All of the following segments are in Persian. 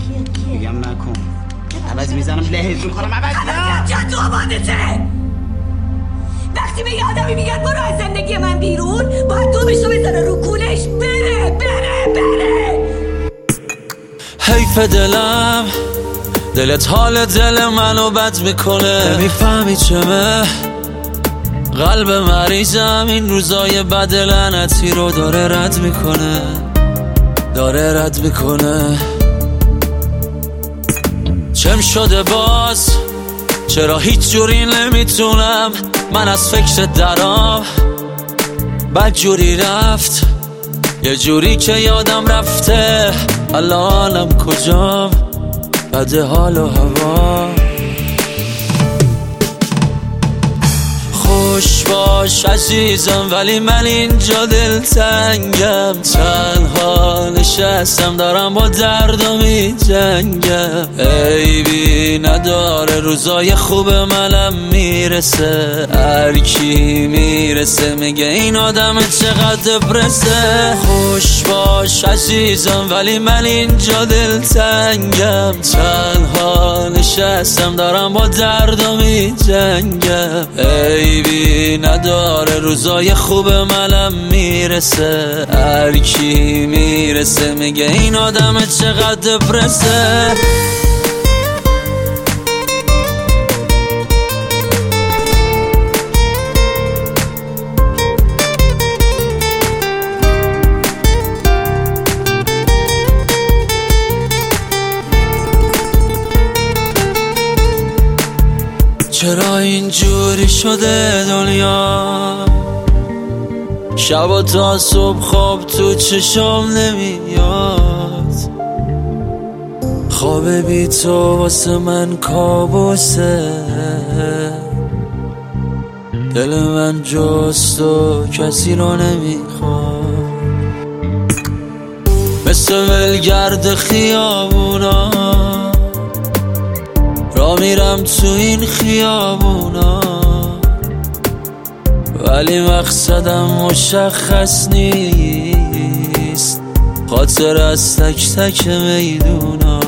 میگم نکن، عوض میزنم لحظ میکنم عوض جا تو آبادته. وقتی به یه آدمی میگن برو از زندگی من بیرون، باید دومشو بزنه رو کولش بره. حیف دلم، دلت حال دل منو بد میکنه. نمیفهمی چمه قلب مریضم این روزای بد لعنتی رو داره رد میکنه. چم شده باز، چرا هیچ جوری نمیتونم من از فکر درام. بد جوری رفت، یه جوری که یادم رفته الانم کجام. بده حال و هوا. خوش باش عزیزم ولی من اینجا دلتنگم. تنها نشستم دارم با دردم میجنگم. عیبی نداره روزای خوب منم میرسه. هر کی میرسه میگه این آدم چقدر برسه. خوش باش عزیزم ولی من اینجا دلتنگم. تنها نشستم دارم با دردم میجنگم. عیبی نداره روزای خوب منم میرسه. هر کی میرسه میگه این آدم چقدر برسه. چرا اینجوری شده دنیا؟ شب تا صبح خواب تو چشم نمیاد. خواب بی تو واسه من کابوسه. دل من جز تو کسی رو نمیخواد. مثل ولگرد خیابونا را میرم تو این خیابونا، ولی مقصدم مشخص نیست. خاطر از تک تک میدونا.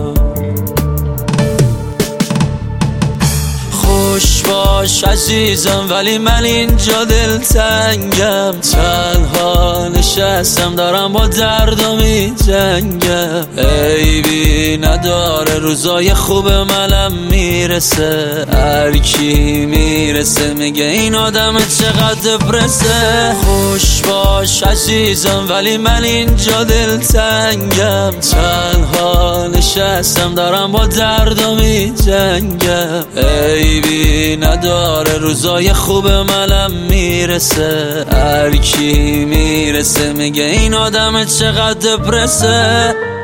خوش باش عزیزم ولی من اینجا دلتنگم. تنها نشستم دارم با دردم میجنگم. عیبی نداره روزای خوب منم میرسه. هر کی میرسه میگه این آدم چقدر برسه. خوش باش عزیزم ولی من اینجا دلتنگم. تنها نشستم دارم با دردم میجنگم. عیبی نداره روزای خوب منم میرسه. هر کی میرسه میگه این آدم چقدر برسه.